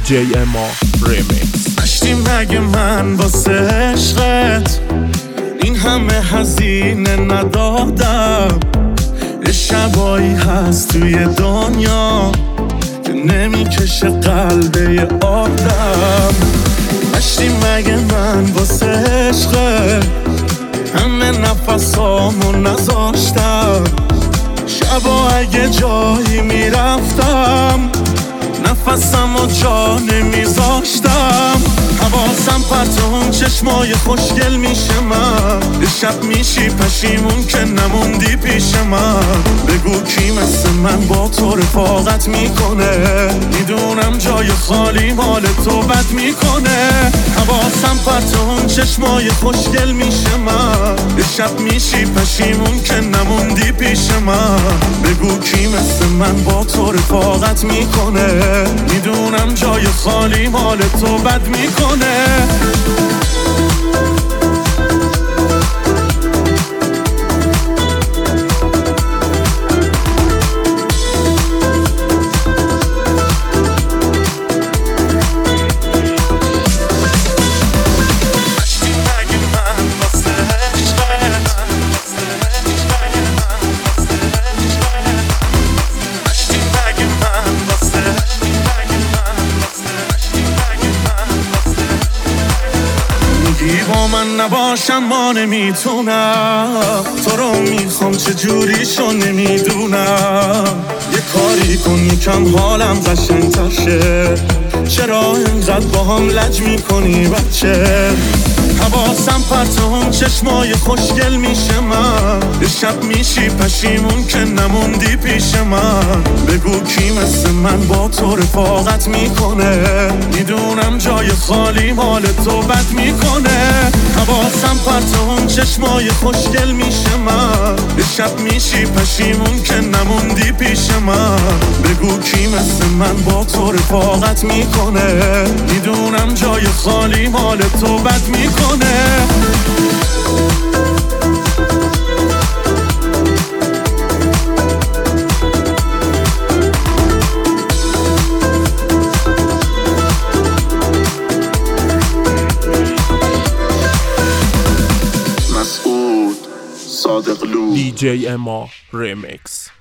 DJ اما ریمیکس. داشتی مگه من واسه عشقت این همه هزینه ندادم؟ یه شبایی هست توی دنیا که نمیکشه قلب یه آدم. داشتی مگه من واسه عشقت همه نفسامو نذاشتم؟ شبا اگه جایی میرفتم نفسم و جا نمیذاشتم. حواسم پرت اون چشمای خوشگل میشه من، یه شب میشی پشیمون که نموندی پیش من. بگو کی مثل من با تو رفاقت میکنه؟ میدونم جای خالی مال تو بد میکنه. حواسم پرت اون چشمای خوشگل میشه من، یه شب میشی پشیمون که نموندی پیش من. بگو کی مثل من با تو رفاقت میکنه؟ میدونم جای خالی مال تو بد میکنه. با من نباشم ما نمیتونم، تو رو میخوام چجوریشو نمیدونم. یه کاری کن یکم حالم قشنگ‌تر شه، چرا اینقدر با هم لج میکنی بچه؟ حواسم پرت اون چشمای خوشگل میشه من، یه شب میشی پشیمون که نموندی پیش من. بگو کی مثل من با تو رفاقت میکنه؟ میدونم جای خالی مال تو بد میکنه. حواسم پرت اون چشمای خوشگل میشه من، یه شب میشی پشیمون که نموندی پیش من. بگو کی مثل من با تو رفاقت میکنه؟ میدونم جای خالی مال تو بد میکنه. DJ اما ریمیکس.